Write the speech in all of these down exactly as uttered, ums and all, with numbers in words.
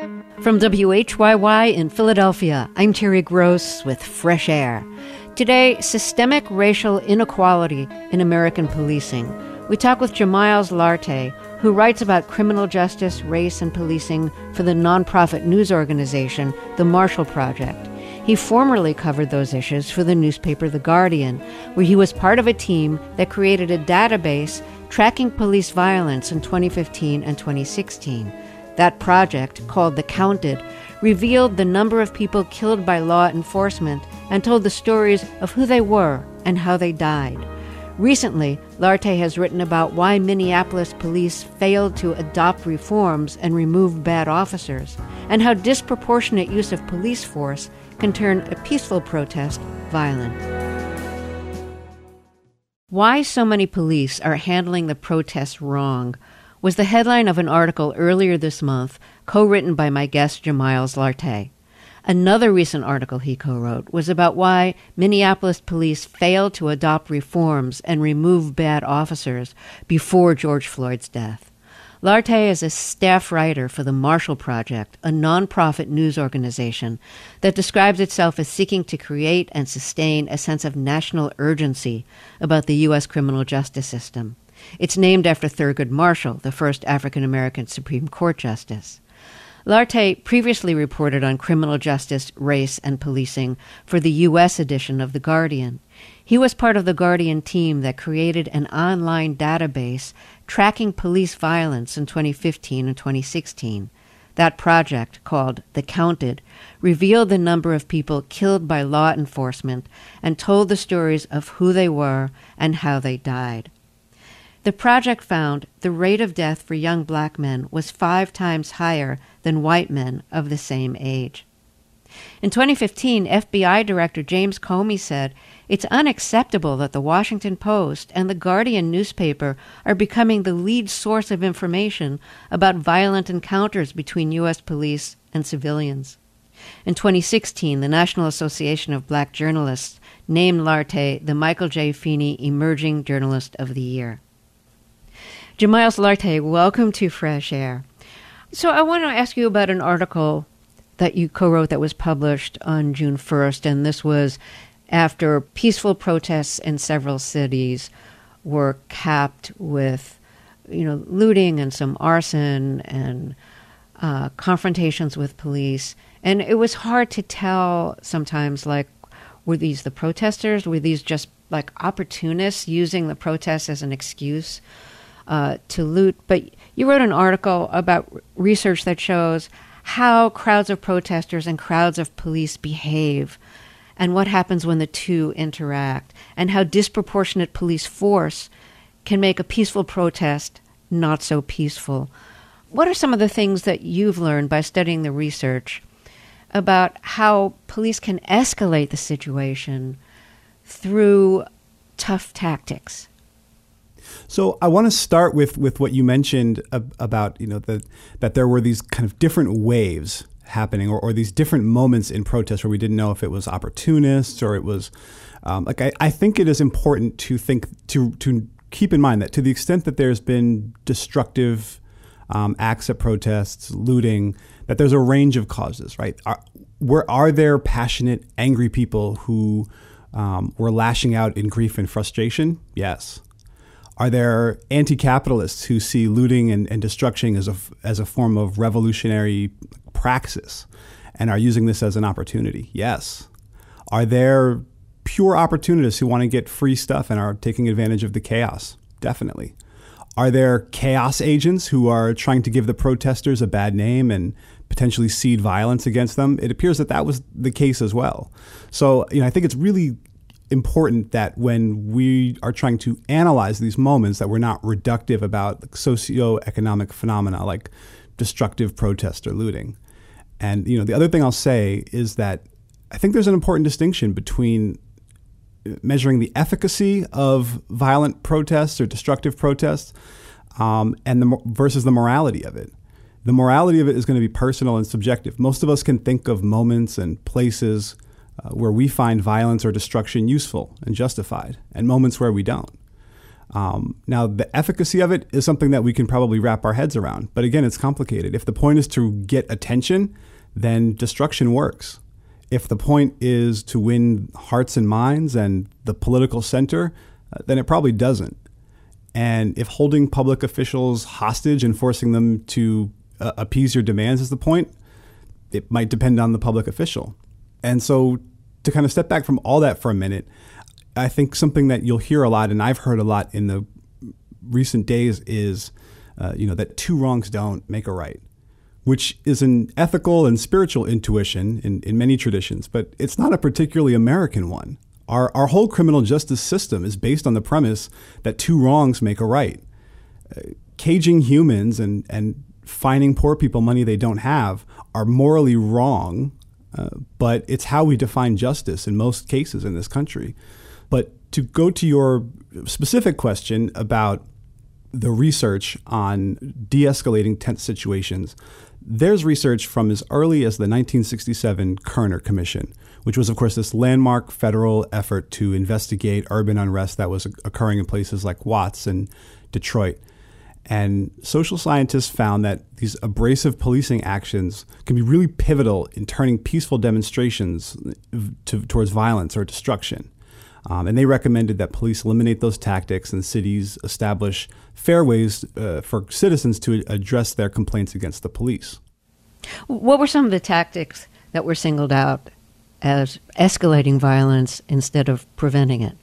From W H Y Y in Philadelphia, I'm Terry Gross with Fresh Air. Today, systemic racial inequality in American policing. We talk with Jamiles Lartey, who writes about criminal justice, race, and policing for the nonprofit news organization, The Marshall Project. He formerly covered those issues for the newspaper The Guardian, where he was part of a team that created a database tracking police violence in twenty fifteen and twenty sixteen. That project, called The Counted, revealed the number of people killed by law enforcement and told the stories of who they were and how they died. Recently, Lartey has written about why Minneapolis police failed to adopt reforms and remove bad officers, and how disproportionate use of police force can turn a peaceful protest violent. Why so many police are handling the protests wrong was the headline of an article earlier this month, co-written by my guest Jamiles Lartey. Another recent article he co-wrote was about why Minneapolis police failed to adopt reforms and remove bad officers before George Floyd's death. Lartey is a staff writer for the Marshall Project, a nonprofit news organization that describes itself as seeking to create and sustain a sense of national urgency about the U S criminal justice system. It's named after Thurgood Marshall, the first African-American Supreme Court justice. Lartey previously reported on criminal justice, race, and policing for the U S edition of The Guardian. He was part of the Guardian team that created an online database tracking police violence in twenty fifteen and twenty sixteen. That project, called The Counted, revealed the number of people killed by law enforcement and told the stories of who they were and how they died. The project found the rate of death for young black men was five times higher than white men of the same age. In twenty fifteen, F B I Director James Comey said, "It's unacceptable that the Washington Post and the Guardian newspaper are becoming the lead source of information about violent encounters between U S police and civilians." In twenty sixteen, the National Association of Black Journalists named Lartey the Michael J. Feeney Emerging Journalist of the Year. Jamiles Lartey, welcome to Fresh Air. So I want to ask you about an article that you co-wrote that was published on June first, and this was after peaceful protests in several cities were capped with, you know, looting and some arson and uh, confrontations with police. And it was hard to tell sometimes, like, were these the protesters? Were these just like opportunists using the protests as an excuse Uh, to loot? But you wrote an article about research that shows how crowds of protesters and crowds of police behave and what happens when the two interact, and how disproportionate police force can make a peaceful protest not so peaceful. What are some of the things that you've learned by studying the research about how police can escalate the situation through tough tactics? So I want to start with, with what you mentioned ab- about, you know, the, that there were these kind of different waves happening, or, or these different moments in protest where we didn't know if it was opportunists or it was um, like I, I think it is important to think to to keep in mind that to the extent that there's been destructive um, acts at protests, looting, that there's a range of causes, right? Are, were, are there passionate, angry people who um, were lashing out in grief and frustration? Yes. Are there anti-capitalists who see looting and, and destruction as a, as a form of revolutionary praxis and are using this as an opportunity? Yes. Are there pure opportunists who want to get free stuff and are taking advantage of the chaos? Definitely. Are there chaos agents who are trying to give the protesters a bad name and potentially seed violence against them? It appears that that was the case as well. So, you know, I think it's really important that when we are trying to analyze these moments, that we're not reductive about socioeconomic phenomena like destructive protest or looting. And, you know, the other thing I'll say is that I think there's an important distinction between measuring the efficacy of violent protests or destructive protests um, and the versus the morality of it. The morality of it is going to be personal and subjective. Most of us can think of moments and places uh, where we find violence or destruction useful and justified, and moments where we don't. Um, now, the efficacy of it is something that we can probably wrap our heads around. But again, it's complicated. If the point is to get attention, then destruction works. If the point is to win hearts and minds and the political center, uh, then it probably doesn't. And if holding public officials hostage and forcing them to uh, appease your demands is the point, it might depend on the public official. And so to kind of step back from all that for a minute, I think something that you'll hear a lot, and I've heard a lot in the recent days, is uh, you know, that two wrongs don't make a right, which is an ethical and spiritual intuition in, in many traditions, but it's not a particularly American one. Our our whole criminal justice system is based on the premise that two wrongs make a right. Uh, caging humans and, and fining poor people money they don't have are morally wrong, uh, but it's how we define justice in most cases in this country. But to go to your specific question about the research on de-escalating tense situations, there's research from as early as the nineteen sixty-seven Kerner Commission, which was, of course, this landmark federal effort to investigate urban unrest that was occurring in places like Watts and Detroit. And social scientists found that these abrasive policing actions can be really pivotal in turning peaceful demonstrations to, towards violence or destruction. Um, and they recommended that police eliminate those tactics and cities establish fair ways uh, for citizens to address their complaints against the police. What were some of the tactics that were singled out as escalating violence instead of preventing it?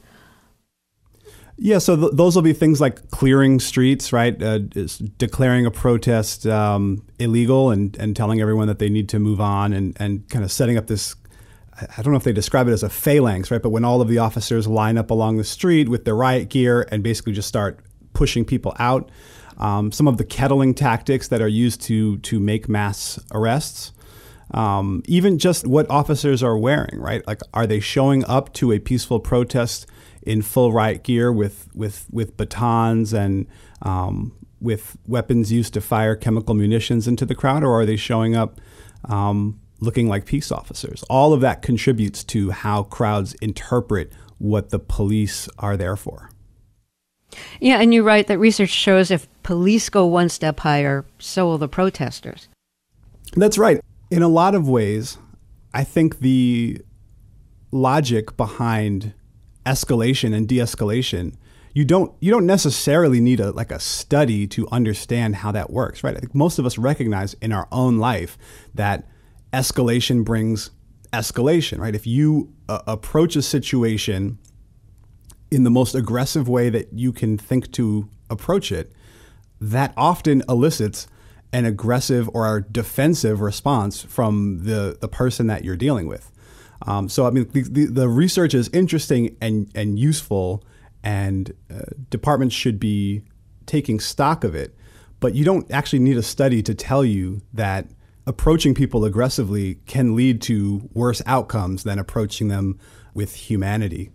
Yeah, so th- those will be things like clearing streets, right? Uh, is declaring a protest um, illegal and, and telling everyone that they need to move on, and, and kind of setting up this, I don't know if they describe it as a phalanx, right? But when all of the officers line up along the street with their riot gear and basically just start pushing people out. Um, some of the kettling tactics that are used to to make mass arrests. Um, even just what officers are wearing, right? Like, are they showing up to a peaceful protest in full riot gear with with with batons and um, with weapons used to fire chemical munitions into the crowd, or are they showing up um, looking like peace officers? All of that contributes to how crowds interpret what the police are there for. Yeah, and you're right that research shows if police go one step higher, so will the protesters. That's right. In a lot of ways, I think the logic behind escalation and de-escalation, you don't you don't necessarily need a like a study to understand how that works, right? I think most of us recognize in our own life that escalation brings escalation, right? If you uh, approach a situation in the most aggressive way that you can think to approach it, that often elicits an aggressive or a defensive response from the, the person that you're dealing with. Um, so, I mean, the, the, the research is interesting and, and useful, and uh, departments should be taking stock of it. But you don't actually need a study to tell you that approaching people aggressively can lead to worse outcomes than approaching them with humanity.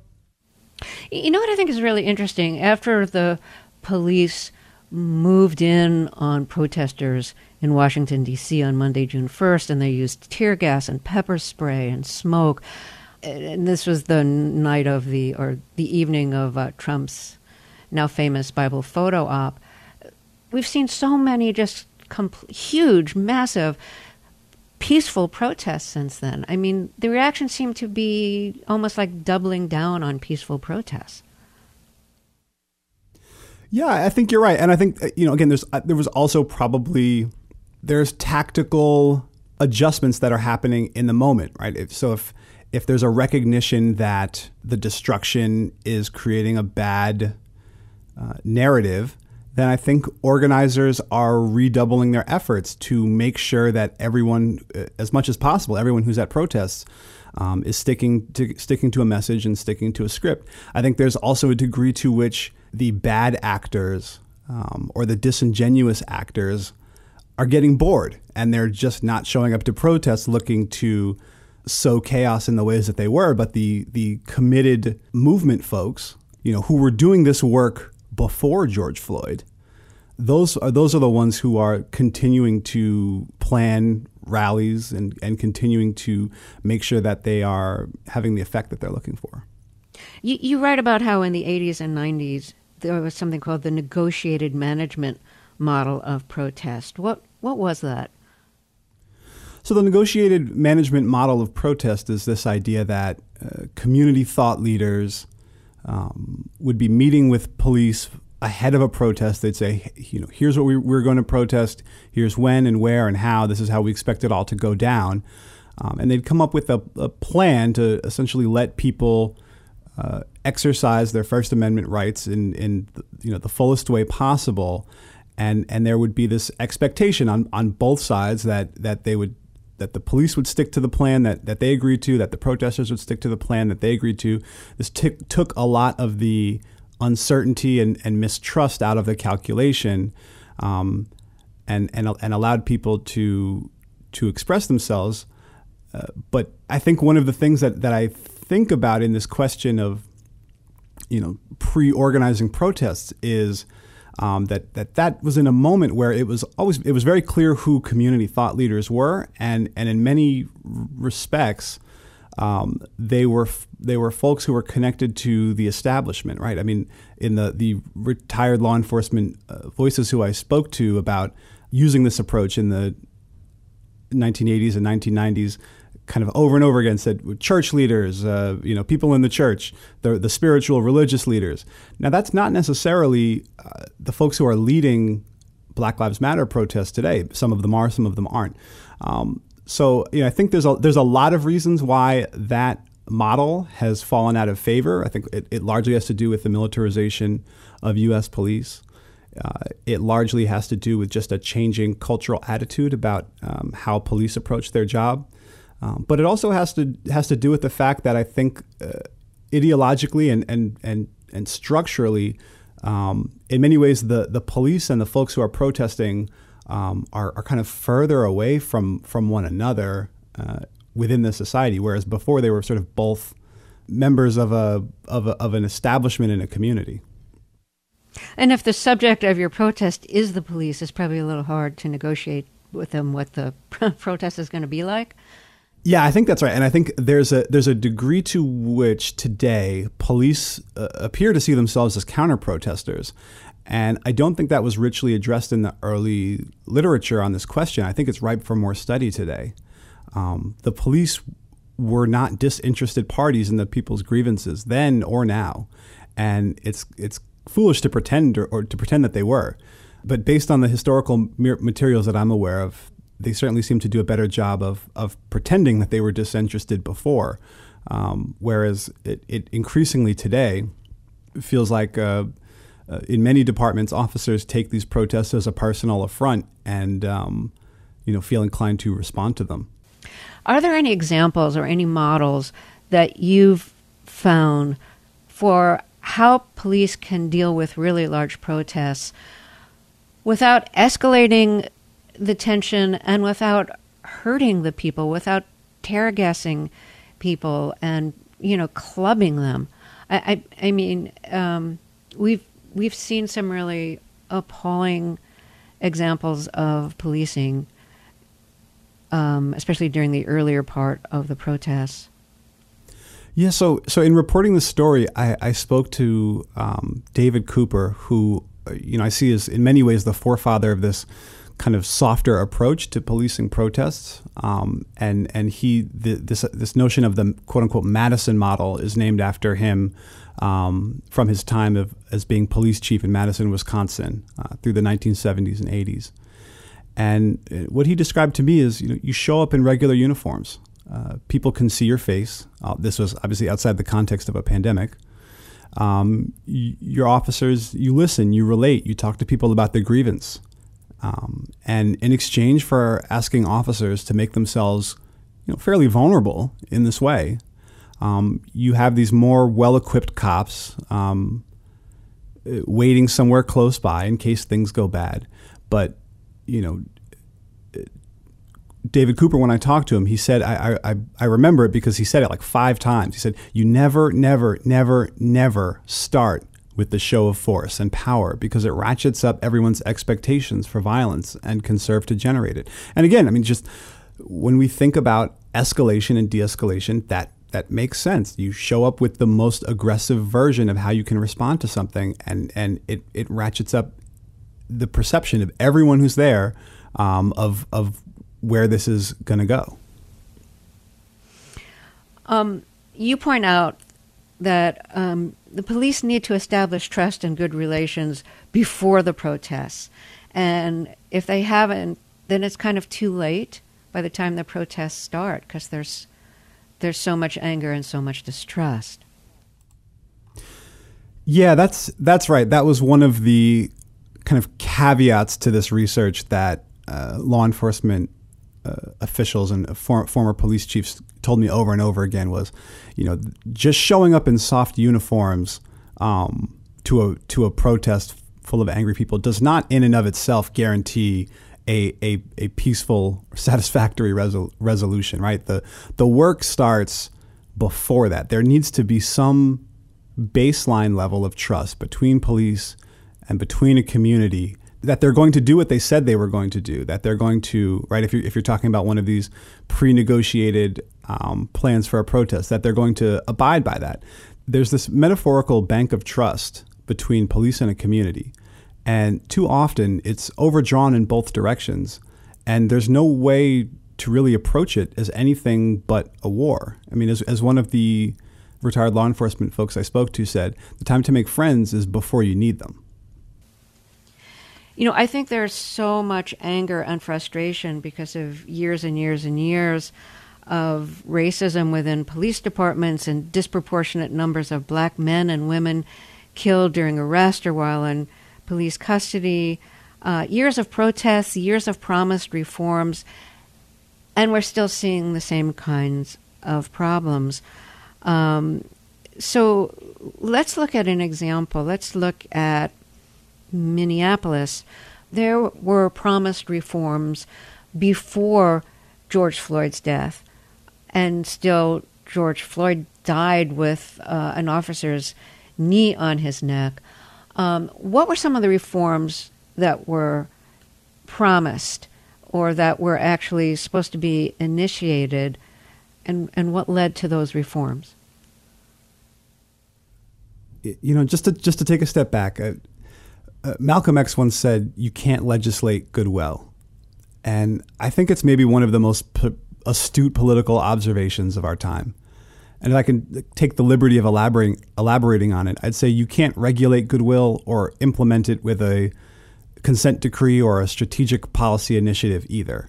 You know what I think is really interesting? After the police moved in on protesters in Washington, D C on Monday, June first, and they used tear gas and pepper spray and smoke, and this was the night of the, or the evening of uh, Trump's now famous Bible photo op, we've seen so many just compl- huge, massive, peaceful protests since then. I mean, the reaction seemed to be almost like doubling down on peaceful protests. Yeah, I think you're right. And I think, you know, again, there's uh, there was also probably, there's tactical adjustments that are happening in the moment, right? If, so if if there's a recognition that the destruction is creating a bad uh, narrative, then I think organizers are redoubling their efforts to make sure that everyone, as much as possible, everyone who's at protests um, is sticking to sticking to a message and sticking to a script. I think there's also a degree to which the bad actors um, or the disingenuous actors are getting bored, and they're just not showing up to protests looking to sow chaos in the ways that they were. But the the committed movement folks, you know, who were doing this work before George Floyd, those are those are the ones who are continuing to plan rallies and, and continuing to make sure that they are having the effect that they're looking for. You, you write about how in the eighties and nineties, there was something called the negotiated management model of protest. What what was that? So the negotiated management model of protest is this idea that uh, community thought leaders um, would be meeting with police ahead of a protest. They'd say, you know, here's what we, we're going to protest. Here's when and where and how. This is how we expect it all to go down. Um, and they'd come up with a, a plan to essentially let people uh, exercise their First Amendment rights in, in you know, the fullest way possible. And and there would be this expectation on, on both sides that, that they would that the police would stick to the plan that, that they agreed to, that the protesters would stick to the plan that they agreed to. This t- took a lot of the uncertainty and, and mistrust out of the calculation, um, and, and and allowed people to to express themselves. Uh, but I think one of the things that, that I think about in this question of, you know, pre-organizing protests is Um, that, that that was in a moment where it was always it was very clear who community thought leaders were, and and in many respects, um, they were they were folks who were connected to the establishment, right? I mean, in the the retired law enforcement uh, voices who I spoke to about using this approach in the nineteen eighties and nineteen nineties, kind of over and over again said church leaders, uh, you know, people in the church, the the spiritual religious leaders. Now, that's not necessarily uh, the folks who are leading Black Lives Matter protests today. Some of them are, some of them aren't. Um, so, you know, I think there's a there's a lot of reasons why that model has fallen out of favor. I think it, it largely has to do with the militarization of U S police. Uh, it largely has to do with just a changing cultural attitude about um, how police approach their job. Um, but it also has to has to do with the fact that I think uh, ideologically and and and and structurally, um, in many ways, the the police and the folks who are protesting um, are are kind of further away from from one another uh, within the society, whereas before they were sort of both members of a of a, of an establishment in a community. And if the subject of your protest is the police, it's probably a little hard to negotiate with them what the protest is going to be like. Yeah, I think that's right. And I think there's a there's a degree to which today police uh, appear to see themselves as counter-protesters. And I don't think that was richly addressed in the early literature on this question. I think it's ripe for more study today. Um, the police were not disinterested parties in the people's grievances then or now. And it's it's foolish to pretend or, or to pretend that they were. But based on the historical materials that I'm aware of, they certainly seem to do a better job of of pretending that they were disinterested before, um, whereas it, it increasingly today feels like uh, uh, in many departments, officers take these protests as a personal affront and um, you know feel inclined to respond to them. Are there any examples or any models that you've found for how police can deal with really large protests without escalating the tension and without hurting the people, without tear gassing people and, you know, clubbing them? I, I, I mean, um, we've we've seen some really appalling examples of policing, um, especially during the earlier part of the protests. Yeah, so so in reporting the story, I, I spoke to um, David Cooper, who, you know, I see as in many ways the forefather of this kind of softer approach to policing protests, um, and and he the, this this notion of the quote unquote Madison model is named after him um, from his time of as being police chief in Madison, Wisconsin, uh, through the nineteen seventies and eighties. And what he described to me is, you know, you show up in regular uniforms, uh, people can see your face. Uh, this was obviously outside the context of a pandemic. Um, y- your officers, you listen, you relate, you talk to people about their grievance. Um, and in exchange for asking officers to make themselves, you know, fairly vulnerable in this way, um, you have these more well-equipped cops um, waiting somewhere close by in case things go bad. But, you know, David Cooper, when I talked to him, he said, I, I, I remember it because he said it like five times. He said, you never, never, never, never start with the show of force and power because it ratchets up everyone's expectations for violence and can serve to generate it. And again, I mean, just when we think about escalation and de-escalation, that that makes sense. You show up with the most aggressive version of how you can respond to something, and, and it, it ratchets up the perception of everyone who's there um, of of where this is going to go. Um, you point out that um, the police need to establish trust and good relations before the protests. And if they haven't, then it's kind of too late by the time the protests start, because there's there's so much anger and so much distrust. Yeah, that's that's right. That was one of the kind of caveats to this research that uh, law enforcement uh, officials and for, former police chiefs told me over and over again was, you know, just showing up in soft uniforms um, to a to a protest full of angry people does not in and of itself guarantee a a, a peaceful, satisfactory resol- resolution, right? The the work starts before that. There needs to be some baseline level of trust between police and between a community that they're going to do what they said they were going to do, that they're going to, right, if you're, if you're talking about one of these pre-negotiated um, plans for a protest, that they're going to abide by that. There's this metaphorical bank of trust between police and a community. And too often it's overdrawn in both directions. And there's no way to really approach it as anything but a war. I mean, as, as one of the retired law enforcement folks I spoke to said, the time to make friends is before you need them. You know, I think there's so much anger and frustration because of years and years and years of racism within police departments and disproportionate numbers of black men and women killed during arrest or while in police custody, uh, years of protests, years of promised reforms, and we're still seeing the same kinds of problems. Um, so let's look at an example. Let's look at Minneapolis. There were promised reforms before George Floyd's death, and still George Floyd died with uh, an officer's knee on his neck. Um, what were some of the reforms that were promised or that were actually supposed to be initiated, and, and what led to those reforms? You know, just to just to take a step back, uh, uh, Malcolm X once said, "You can't legislate goodwill," and I think it's maybe one of the most p- astute political observations of our time. And if I can take the liberty of elaborating elaborating on it, I'd say you can't regulate goodwill or implement it with a consent decree or a strategic policy initiative either.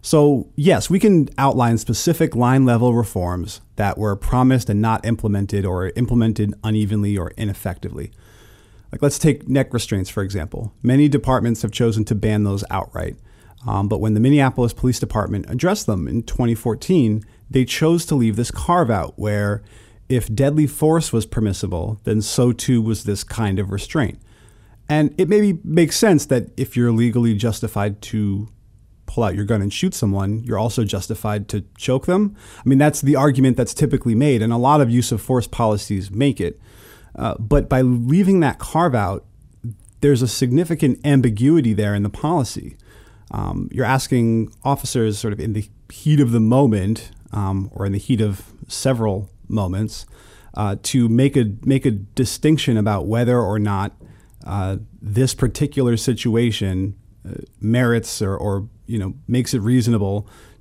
So yes, we can outline specific line level reforms that were promised and not implemented, or implemented unevenly or ineffectively. Like, let's take neck restraints, for example. Many departments have chosen to ban those outright. Um, but when the Minneapolis Police Department addressed them in twenty fourteen, they chose to leave this carve out where if deadly force was permissible, then so too was this kind of restraint. And it maybe makes sense that if you're legally justified to pull out your gun and shoot someone, you're also justified to choke them. I mean, that's the argument that's typically made, and a lot of use of force policies make it. Uh, but by leaving that carve out, there's a significant ambiguity there in the policy. Um, you're asking officers sort of in the heat of the moment, um, or in the heat of several moments, uh, to make a make a distinction about whether or not uh, this particular situation uh, merits or, or you know makes it reasonable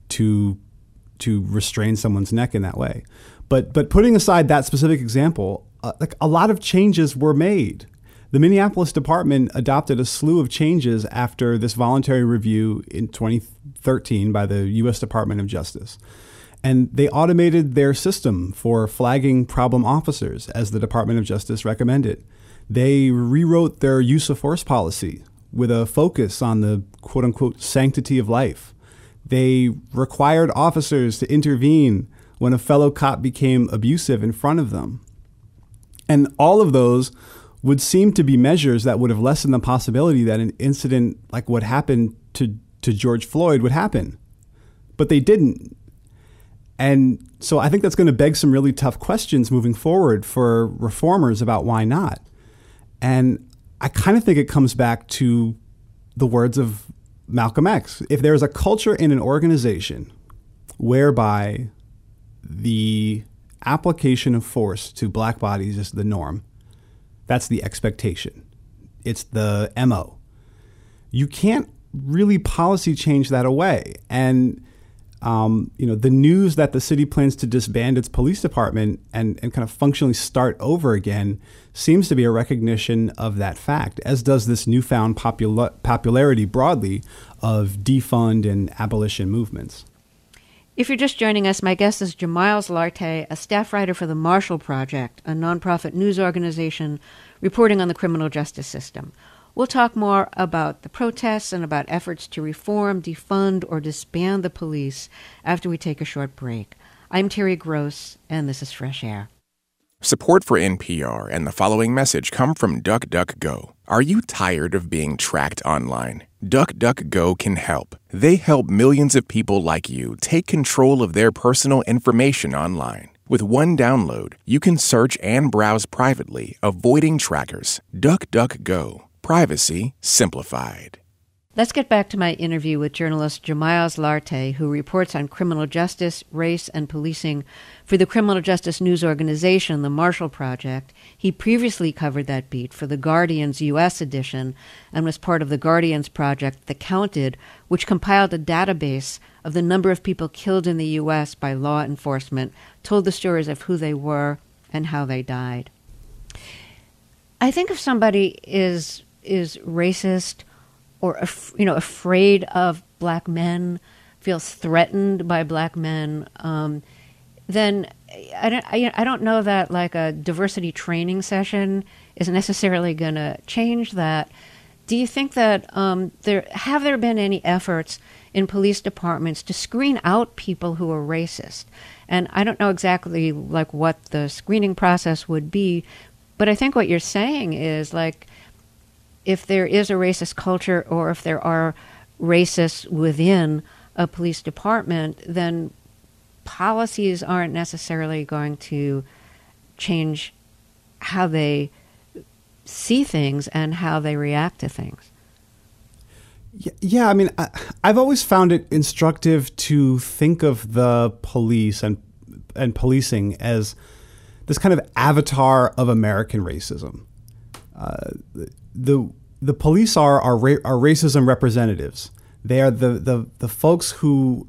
to to restrain someone's neck in that way. But but putting aside that specific example, uh, like a lot of changes were made. The Minneapolis Department adopted a slew of changes after this voluntary review in twenty thirteen by the U S Department of Justice. And they automated their system for flagging problem officers, as the Department of Justice recommended. They rewrote their use of force policy with a focus on the quote-unquote sanctity of life. They required officers to intervene when a fellow cop became abusive in front of them. And all of those would seem to be measures that would have lessened the possibility that an incident like what happened to, to George Floyd would happen. But they didn't. And so I think that's going to beg some really tough questions moving forward for reformers about why not. And I kind of think it comes back to the words of Malcolm X. If there's a culture in an organization whereby the application of force to black bodies is the norm. That's the expectation. It's the M O. You can't really policy change that away. And um, you know, the news that the city plans to disband its police department and, and kind of functionally start over again seems to be a recognition of that fact, as does this newfound popula- popularity broadly of defund and abolition movements. If you're just joining us, my guest is Jamiles Lartey, a staff writer for the Marshall Project, a nonprofit news organization reporting on the criminal justice system. We'll talk more about the protests and about efforts to reform, defund, or disband the police after we take a short break. I'm Terry Gross, and this is Fresh Air. Support for N P R and the following message come from DuckDuckGo. Are you tired of being tracked online? DuckDuckGo can help. They help millions of people like you take control of their personal information online. With one download, you can search and browse privately, avoiding trackers. DuckDuckGo. Privacy simplified. Let's get back to my interview with journalist Jamiles Lartey, who reports on criminal justice, race, and policing for the criminal justice news organization, the Marshall Project. He previously covered that beat for the Guardian's U S edition and was part of the Guardian's project, The Counted, which compiled a database of the number of people killed in the U S by law enforcement, told the stories of who they were and how they died. I think if somebody is is racist or you know afraid of black men, feels threatened by black men, um, then I don't I, I don't know that like a diversity training session is necessarily going to change that. Do you think that um, there have there been any efforts in police departments to screen out people who are racist? And I don't know exactly like what the screening process would be, but I think what you're saying is like, if there is a racist culture or if there are racists within a police department, then policies aren't necessarily going to change how they see things and how they react to things. Yeah, I mean, I, I've always found it instructive to think of the police and and policing as this kind of avatar of American racism. Uh, the the police are are, ra- are racism representatives. They are the, the the folks who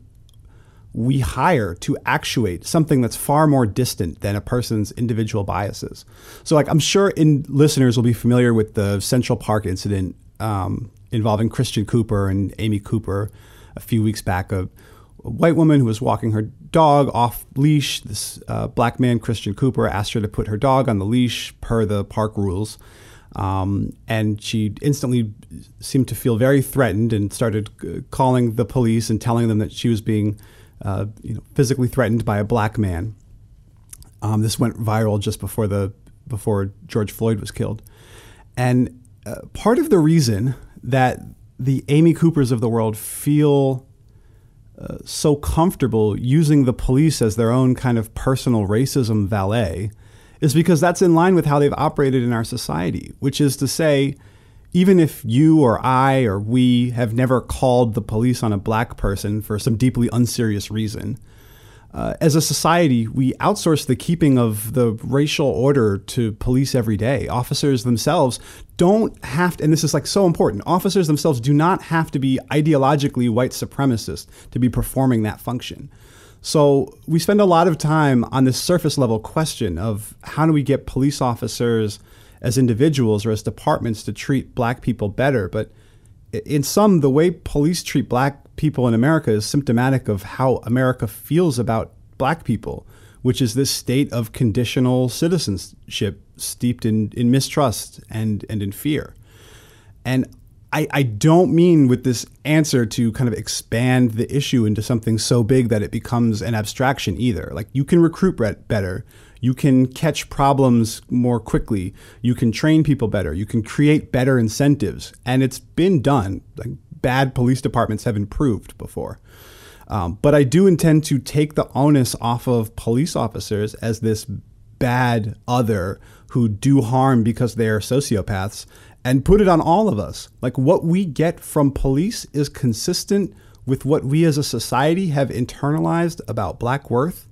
we hire to actuate something that's far more distant than a person's individual biases. So, like, I'm sure in listeners will be familiar with the Central Park incident um, involving Christian Cooper and Amy Cooper a few weeks back. A, a white woman who was walking her dog off leash. This uh, black man, Christian Cooper, asked her to put her dog on the leash per the park rules. Um, and she instantly seemed to feel very threatened and started uh, calling the police and telling them that she was being uh, you know, physically threatened by a black man. Um, this went viral just before the before George Floyd was killed. And uh, part of the reason that the Amy Coopers of the world feel uh, so comfortable using the police as their own kind of personal racism valet is because that's in line with how they've operated in our society, which is to say, even if you or I or we have never called the police on a black person for some deeply unserious reason, uh, as a society, we outsource the keeping of the racial order to police every day. Officers themselves don't have to, and this is like so important, officers themselves do not have to be ideologically white supremacists to be performing that function. So we spend a lot of time on this surface level question of how do we get police officers as individuals or as departments to treat black people better. But in some, the way police treat black people in America is symptomatic of how America feels about black people, which is this state of conditional citizenship steeped in, in mistrust and, and in fear. And I, I don't mean with this answer to kind of expand the issue into something so big that it becomes an abstraction either. Like, you can recruit better, you can catch problems more quickly, you can train people better, you can create better incentives, and it's been done. Like, bad police departments have improved before. Um, but I do intend to take the onus off of police officers as this bad other who do harm because they're sociopaths, and put it on all of us. Like, what we get from police is consistent with what we as a society have internalized about black worth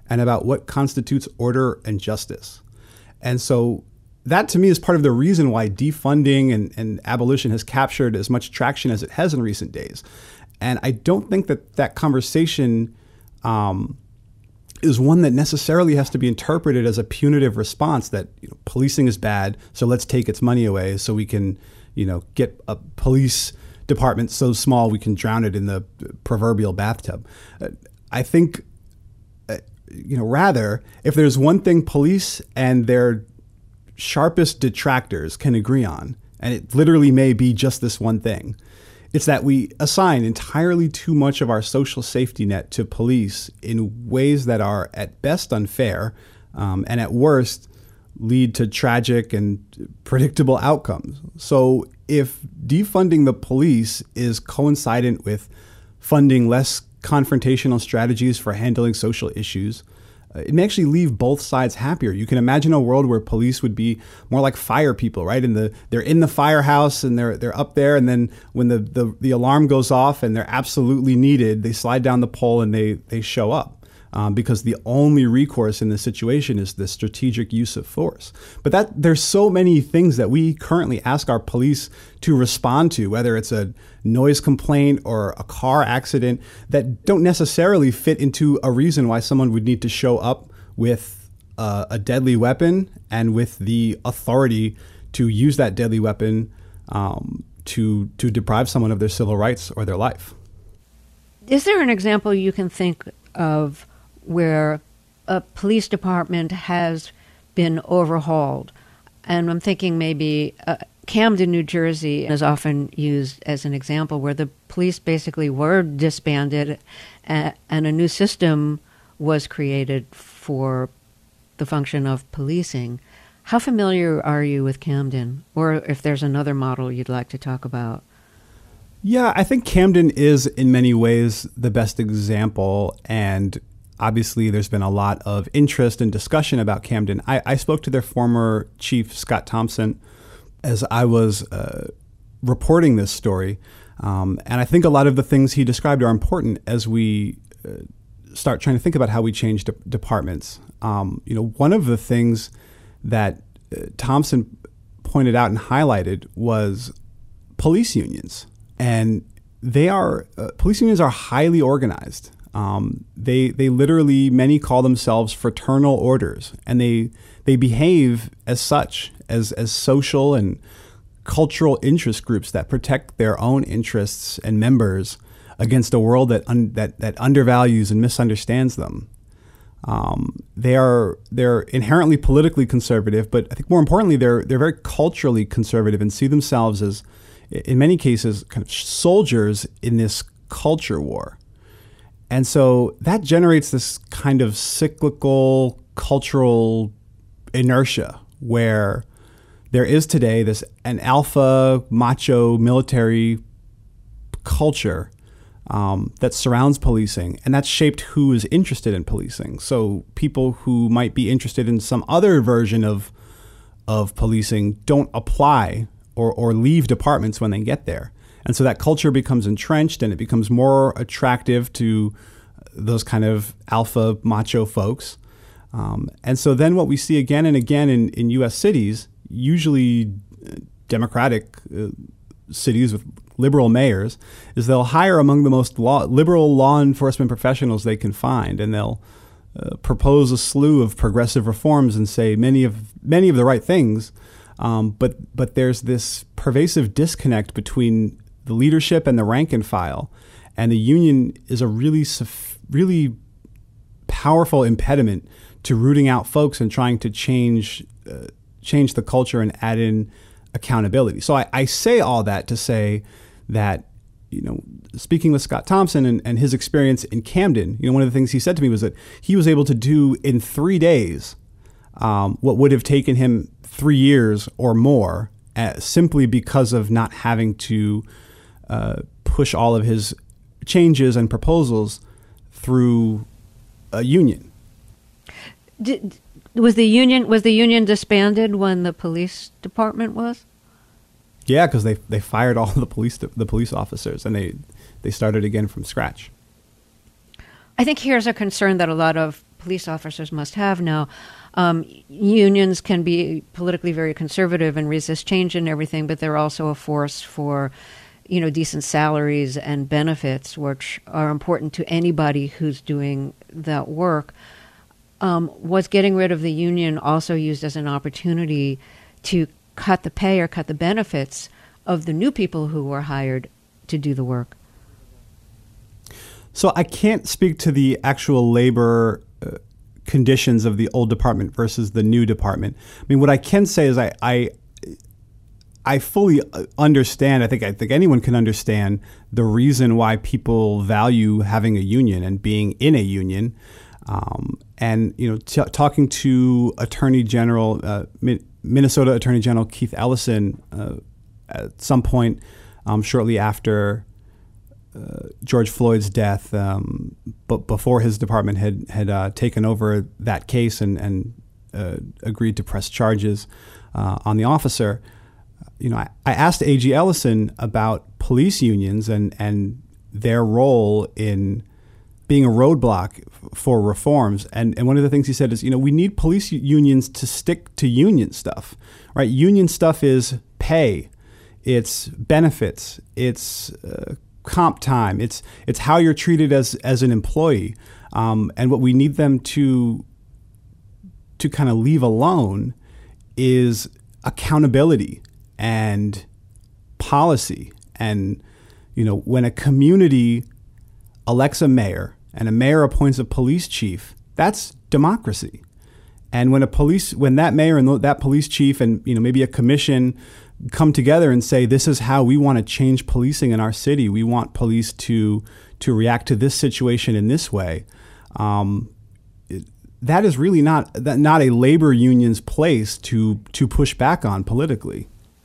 and about what constitutes order and justice. And so that to me is part of the reason why defunding and, and abolition has captured as much traction as it has in recent days. And I don't think that that conversation um, is one that necessarily has to be interpreted as a punitive response that, you know, policing is bad, so let's take its money away so we can, you know, get a police department so small we can drown it in the proverbial bathtub. Uh, I think, uh, you know, rather, if there's one thing police and their sharpest detractors can agree on, and it literally may be just this one thing, it's that we assign entirely too much of our social safety net to police in ways that are at best unfair um, and at worst lead to tragic and predictable outcomes. So if defunding the police is coincident with funding less confrontational strategies for handling social issues, uh, it may actually leave both sides happier. You can imagine a world where police would be more like fire people, right? And the they're in the firehouse and they're they're up there, and then when the, the, the alarm goes off and they're absolutely needed, they slide down the pole and they they show up. Um, because the only recourse in this situation is the strategic use of force. But that there's so many things that we currently ask our police to respond to, whether it's a noise complaint or a car accident, that don't necessarily fit into a reason why someone would need to show up with uh, a deadly weapon and with the authority to use that deadly weapon um, to to deprive someone of their civil rights or their life. Is there an example you can think of where a police department has been overhauled? And I'm thinking maybe uh, Camden, New Jersey is often used as an example where the police basically were disbanded uh, and a new system was created for the function of policing. How familiar are you with Camden? Or if there's another model you'd like to talk about? Yeah, I think Camden is in many ways the best example, and obviously, there's been a lot of interest and discussion about Camden. I, I spoke to their former chief, Scott Thompson, as I was uh, reporting this story. Um, and I think a lot of the things he described are important as we uh, start trying to think about how we change de- departments. Um, you know, one of the things that uh, Thompson pointed out and highlighted was police unions. And they are, uh, police unions are highly organized. Um, they they literally, many call themselves fraternal orders, and they they behave as such, as as social and cultural interest groups that protect their own interests and members against a world that un, that that undervalues and misunderstands them. Um, they are they're inherently politically conservative, but I think more importantly, they're they're very culturally conservative and see themselves as, in many cases, kind of soldiers in this culture war. And so that generates this kind of cyclical cultural inertia where there is today this an alpha macho military culture um, that surrounds policing, and that's shaped who is interested in policing. So people who might be interested in some other version of of policing don't apply or or leave departments when they get there. And so that culture becomes entrenched, and it becomes more attractive to those kind of alpha macho folks. Um, and so then what we see again and again in, in U S cities, usually democratic uh, cities with liberal mayors, is they'll hire among the most law, liberal law enforcement professionals they can find, and they'll uh, propose a slew of progressive reforms and say many of many of the right things. Um, but but there's this pervasive disconnect between the leadership and the rank and file, and the union is a really, really powerful impediment to rooting out folks and trying to change, uh, change the culture and add in accountability. So I, I say all that to say that, you know, speaking with Scott Thompson and, and his experience in Camden, you know, one of the things he said to me was that he was able to do in three days um, what would have taken him three years or more, uh, simply because of not having to Uh, push all of his changes and proposals through a union. Did, was the union was the union disbanded when the police department was? Yeah, because they they fired all the police the police officers, and they they started again from scratch. I think here's a concern that a lot of police officers must have now. Um, unions can be politically very conservative and resist change and everything, but they're also a force for, you know, decent salaries and benefits, which are important to anybody who's doing that work. Um, was getting rid of the union also used as an opportunity to cut the pay or cut the benefits of the new people who were hired to do the work? So I can't speak to the actual labor uh, conditions of the old department versus the new department. I mean, what I can say is I I, I fully understand. I think I think anyone can understand the reason why people value having a union and being in a union. Um, and you know, t- talking to Attorney General uh, Mi- Minnesota Attorney General Keith Ellison uh, at some point um, shortly after uh, George Floyd's death, um, but before his department had had uh, taken over that case and and uh, agreed to press charges uh, on the officer. You know, I, I asked A G Ellison about police unions and and their role in being a roadblock for reforms. And, and one of the things he said is, you know, we need police unions to stick to union stuff, right? Union stuff is pay, it's benefits, it's uh, comp time, it's it's how you're treated as as an employee. Um, and what we need them to to kind of leave alone is accountability and policy. And, you know, when a community elects a mayor and a mayor appoints a police chief, that's democracy. And when a police, when that mayor and that police chief and, you know, maybe a commission come together and say, this is how we want to change policing in our city. We want police to to react to this situation in this way. Um, it, that is really not that not a labor union's place to to push back on politically.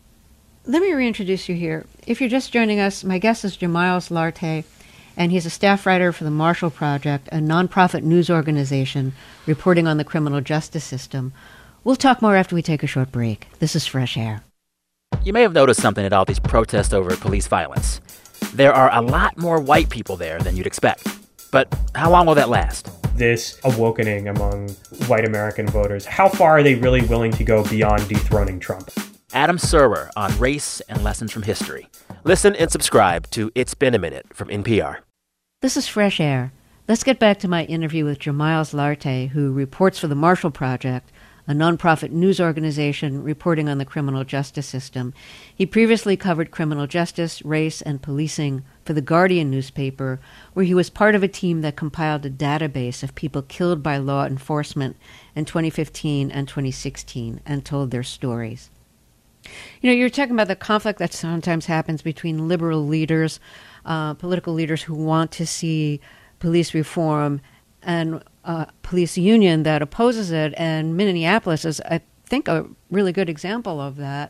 Let me reintroduce you here. If you're just joining us, my guest is Jamiles Lartey, and he's a staff writer for the Marshall Project, a nonprofit news organization reporting on the criminal justice system. We'll talk more after we take a short break. This is Fresh Air. You may have noticed something at all these protests over police violence. There are a lot more white people there than you'd expect. But how long will that last? This awakening among white American voters, how far are they really willing to go beyond dethroning Trump? Adam Serwer on race and lessons from history. Listen and subscribe to It's Been a Minute from N P R. This is Fresh Air. Let's get back to my interview with Jamiles Lartey, who reports for the Marshall Project, a nonprofit news organization reporting on the criminal justice system. He previously covered criminal justice, race, and policing for the Guardian newspaper, where he was part of a team that compiled a database of people killed by law enforcement in twenty fifteen and twenty sixteen and told their stories. You know, you're talking about the conflict that sometimes happens between liberal leaders, uh, political leaders who want to see police reform, and a police union that opposes it. And Minneapolis is, I think, a really good example of that.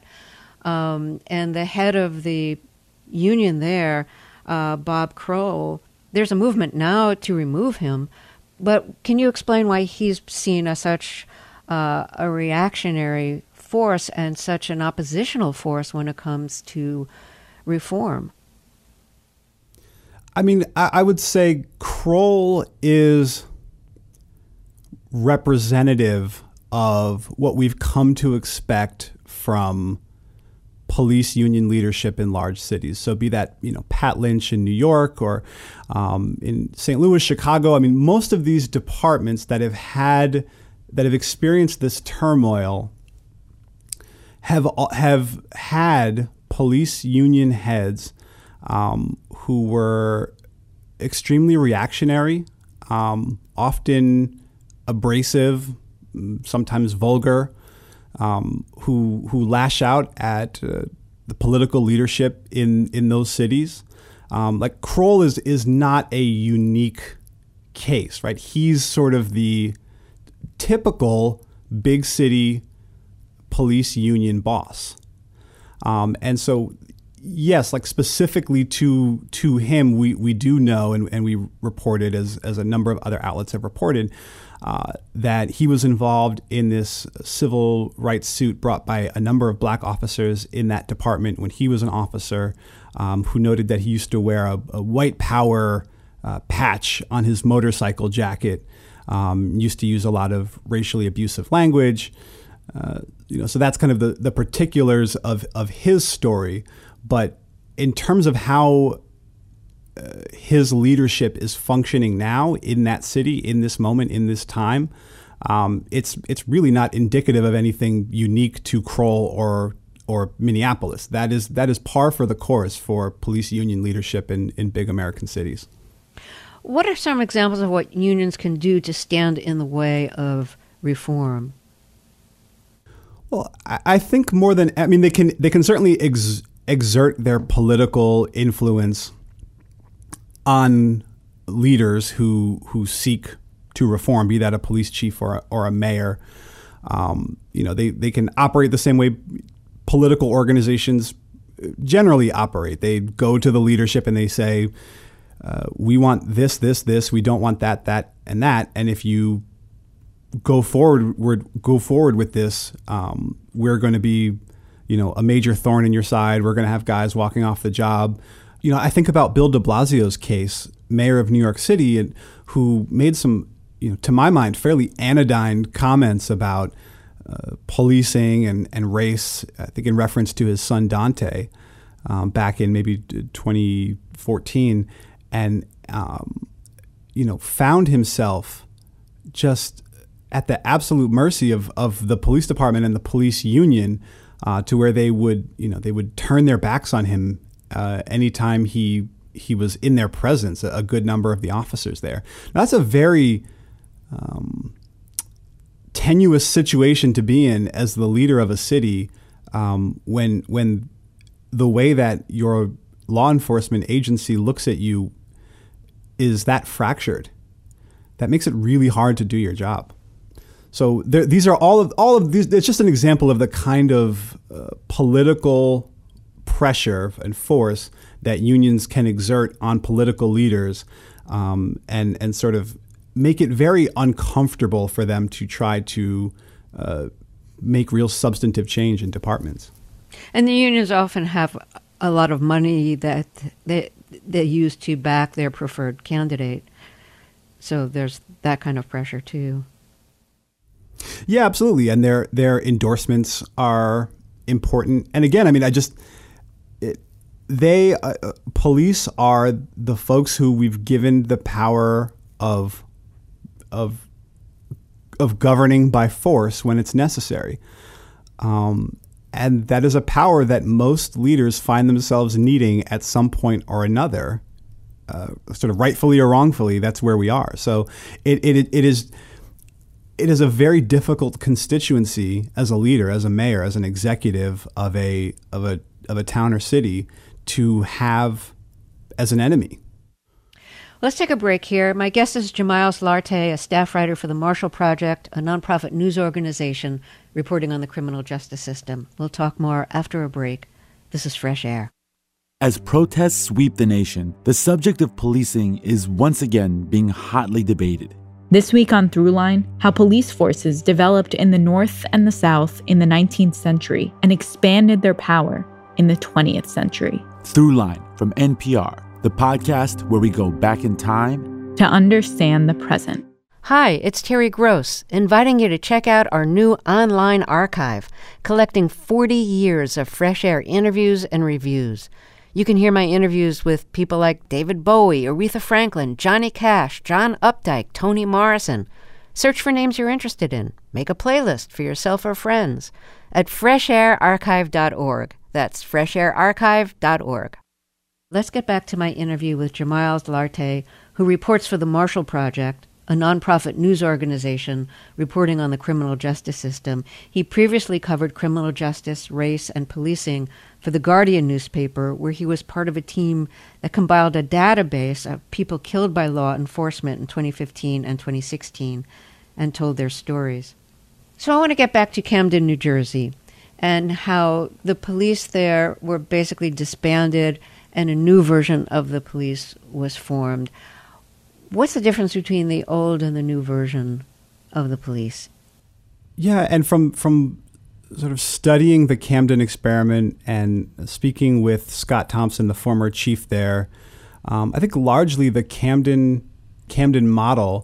Um, and the head of the union there, uh, Bob Kroll, there's a movement now to remove him. But can you explain why he's seen as such uh, a reactionary force and such an oppositional force when it comes to reform? I mean, I, I would say Kroll is representative of what we've come to expect from police union leadership in large cities. So be that, you know, Pat Lynch in New York or um, in Saint Louis, Chicago. I mean, most of these departments that have had, that have experienced this turmoil have have had police union heads um, who were extremely reactionary, um, often abrasive, sometimes vulgar, um, who who lash out at uh, the political leadership in in those cities. Um, like Kroll is is not a unique case, right? He's sort of the typical big city police union boss. Um, and so, yes, like specifically to to him, we, we do know, and, and we reported, as, as a number of other outlets have reported, uh, that he was involved in this civil rights suit brought by a number of black officers in that department when he was an officer, um, who noted that he used to wear a, a white power uh, patch on his motorcycle jacket. um, used to use a lot of racially abusive language. Uh, you know, so that's kind of the, the particulars of, of his story. But in terms of how uh, his leadership is functioning now in that city, in this moment, in this time, um, it's it's really not indicative of anything unique to Kroll or or Minneapolis. That is that is par for the course for police union leadership in, in big American cities. What are some examples of what unions can do to stand in the way of reform? Well, I, I think more than I mean, they can they can certainly ex, exert their political influence on leaders who who seek to reform, be that a police chief or a, or a mayor. Um, you know, they, they can operate the same way political organizations generally operate. They go to the leadership and they say, uh, we want this, this, this. We don't want that, that, and that. And if you go forward, we're, go forward with this, um, we're going to be, you know, a major thorn in your side. We're going to have guys walking off the job. You know, I think about Bill de Blasio's case, mayor of New York City, and who made some, you know, to my mind, fairly anodyne comments about uh, policing and, and race, I think in reference to his son Dante, um, back in maybe twenty fourteen, and, um, you know, found himself just at the absolute mercy of, of the police department and the police union, uh, to where they would, you know, they would turn their backs on him uh, anytime he he was in their presence, a, a good number of the officers there. Now, that's a very um, tenuous situation to be in as the leader of a city, um, when when the way that your law enforcement agency looks at you is that fractured. That makes it really hard to do your job. So there, these are all of all of these. It's just an example of the kind of uh, political pressure and force that unions can exert on political leaders, um, and and sort of make it very uncomfortable for them to try to uh, make real substantive change in departments. And the unions often have a lot of money that they they use to back their preferred candidate. So there's that kind of pressure too. Yeah, absolutely. And their their endorsements are important. And again, I mean, I just it, they uh, police are the folks who we've given the power of of of governing by force when it's necessary. Um, and that is a power that most leaders find themselves needing at some point or another, uh, sort of rightfully or wrongfully. That's where we are. So it it it is. It is a very difficult constituency as a leader, as a mayor, as an executive of a of a of a town or city to have as an enemy. Let's take a break here. My guest is Jamiles Lartey, a staff writer for the Marshall Project, a nonprofit news organization reporting on the criminal justice system. We'll talk more after a break. This is Fresh Air. As protests sweep the nation, the subject of policing is once again being hotly debated. This week on Throughline, how police forces developed in the North and the South in the nineteenth century and expanded their power in the twentieth century. Throughline from N P R, the podcast where we go back in time to understand the present. Hi, it's Terry Gross, inviting you to check out our new online archive, collecting forty years of Fresh Air interviews and reviews. You can hear my interviews with people like David Bowie, Aretha Franklin, Johnny Cash, John Updike, Toni Morrison. Search for names you're interested in. Make a playlist for yourself or friends at fresh air archive dot org. That's fresh air archive dot org. Let's get back to my interview with Jamiles Lartey, who reports for the Marshall Project, a nonprofit news organization reporting on the criminal justice system. He previously covered criminal justice, race, and policing for the Guardian newspaper, where he was part of a team that compiled a database of people killed by law enforcement in twenty fifteen and twenty sixteen and told their stories. So I want to get back to Camden, New Jersey, and how the police there were basically disbanded and a new version of the police was formed. What's the difference between the old and the new version of the police? Yeah, and from from sort of studying the Camden experiment and speaking with Scott Thompson, the former chief there, um, I think largely the Camden Camden model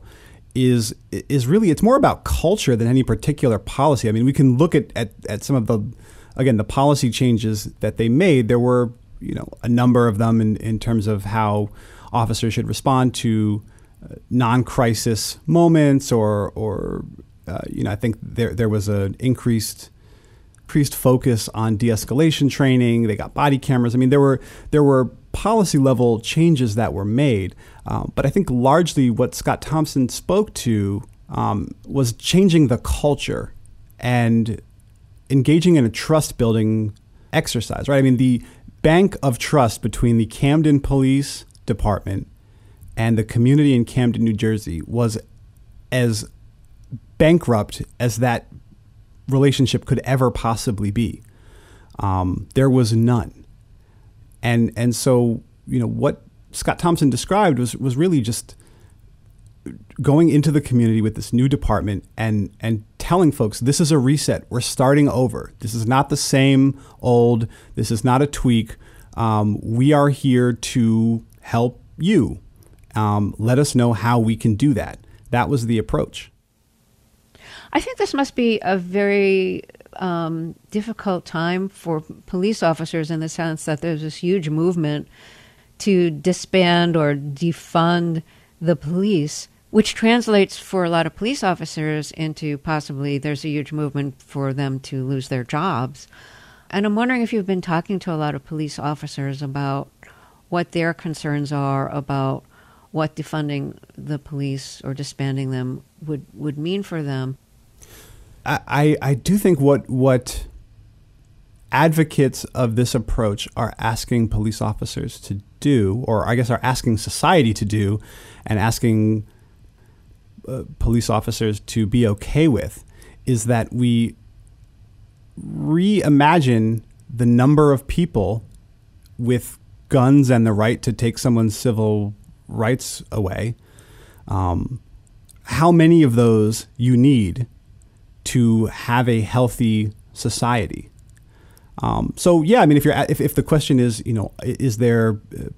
is is really, it's more about culture than any particular policy. I mean, we can look at, at, at some of the, again, the policy changes that they made. There were, you know, a number of them in, in terms of how officers should respond to uh, non-crisis moments, or, or uh, you know, I think there there was an increased increased focus on de-escalation training. They got body cameras. I mean, there were there were policy level changes that were made. Um, but I think largely what Scott Thompson spoke to um, was changing the culture and engaging in a trust building exercise, right? I mean, the bank of trust between the Camden Police Department and the community in Camden, New Jersey was as bankrupt as that relationship could ever possibly be. Um, there was none. And and so, you know, what Scott Thompson described was was really just going into the community with this new department and and telling folks, this is a reset. We're starting over. This is not the same old. This is not a tweak. Um, we are here to help you. Um, let us know how we can do that. That was the approach. I think this must be a very um, difficult time for police officers, in the sense that there's this huge movement to disband or defund the police, which translates for a lot of police officers into possibly there's a huge movement for them to lose their jobs. And I'm wondering if you've been talking to a lot of police officers about what their concerns are about what defunding the police or disbanding them would, would mean for them. I, I do think what what advocates of this approach are asking police officers to do, or I guess are asking society to do, and asking uh, police officers to be okay with, is that we reimagine the number of people with guns and the right to take someone's civil rights away. Um, how many of those you need to have a healthy society. Um, so yeah, I mean, if you're if, if the question is, you know, is there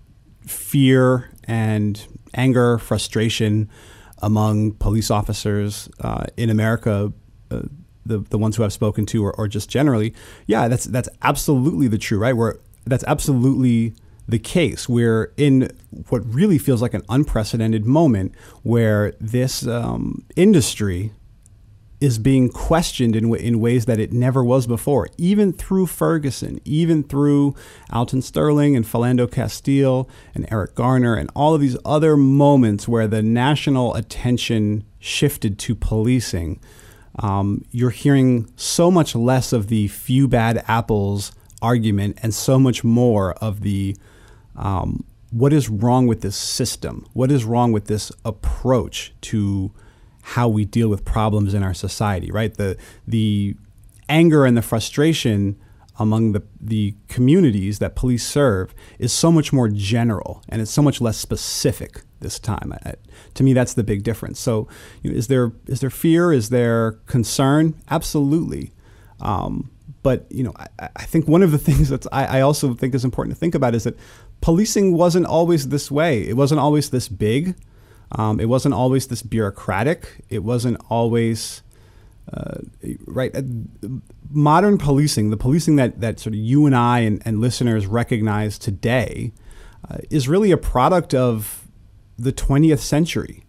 fear and anger, frustration among police officers uh, in America, uh, the the ones who I've spoken to, or, or just generally, yeah, that's that's absolutely the true, right? Where that's absolutely the case. We're in what really feels like an unprecedented moment where this um, industry is being questioned in, in ways that it never was before, even through Ferguson, even through Alton Sterling and Philando Castile and Eric Garner and all of these other moments where the national attention shifted to policing. Um, you're hearing so much less of the few bad apples argument and so much more of the um, what is wrong with this system? What is wrong with this approach to how we deal with problems in our society, right? The the anger and the frustration among the, the communities that police serve is so much more general, and it's so much less specific this time. I, to me, that's the big difference. So, you know, is there is there fear? Is there concern? Absolutely. Um, but you know, I, I think one of the things that I, I also think is important to think about is that policing wasn't always this way. It wasn't always this big. Um, it wasn't always this bureaucratic. It wasn't always, uh, right. Modern policing, the policing that, that sort of you and I and, and listeners recognize today, uh, is really a product of the twentieth century.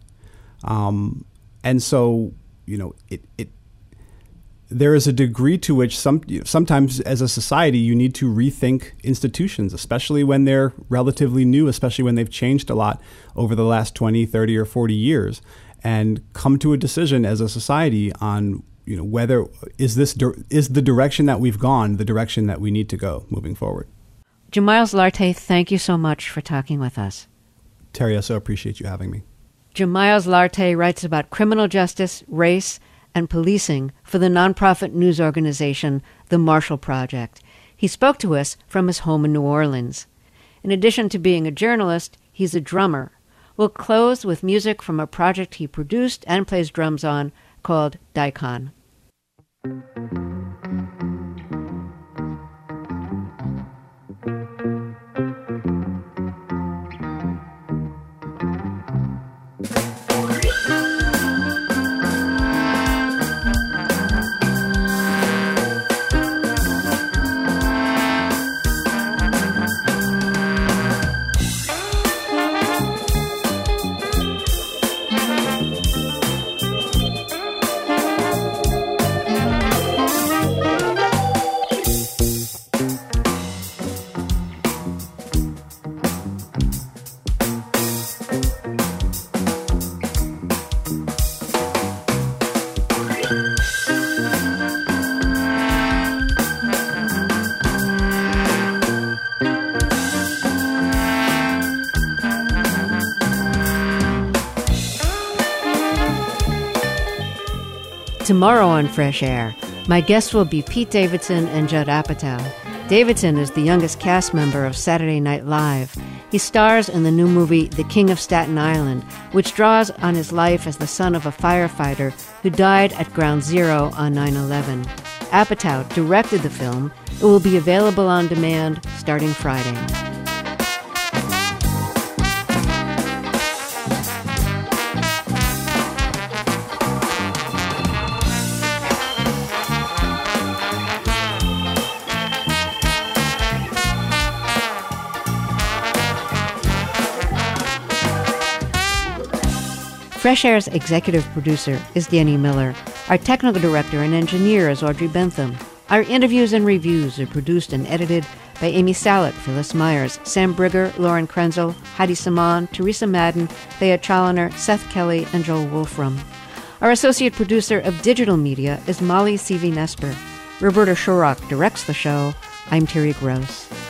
Um, and so, you know, it, it, there is a degree to which some you know, sometimes as a society you need to rethink institutions, especially when they're relatively new, especially when they've changed a lot over the last twenty, thirty, or forty years, and come to a decision as a society on, you know, whether is this is the direction that we've gone the direction that we need to go moving forward. Jamiles Lartey, thank you so much for talking with us. Terry, I so appreciate you having me. Jamiles Lartey writes about criminal justice, race, and policing for the nonprofit news organization, The Marshall Project. He spoke to us from his home in New Orleans. In addition to being a journalist, he's a drummer. We'll close with music from a project he produced and plays drums on called Daikon. Tomorrow on Fresh Air, my guests will be Pete Davidson and Judd Apatow. Davidson is the youngest cast member of Saturday Night Live. He stars in the new movie The King of Staten Island, which draws on his life as the son of a firefighter who died at Ground Zero on nine eleven. Apatow directed the film. It will be available on demand starting Friday. Fresh Air's executive producer is Danny Miller. Our technical director and engineer is Audrey Bentham. Our interviews and reviews are produced and edited by Amy Sallet, Phyllis Myers, Sam Brigger, Lauren Krenzel, Heidi Saman, Teresa Madden, Thea Challoner, Seth Kelly, and Joel Wolfram. Our associate producer of digital media is Molly C V Nesper. Roberta Shorrock directs the show. I'm Terry Gross.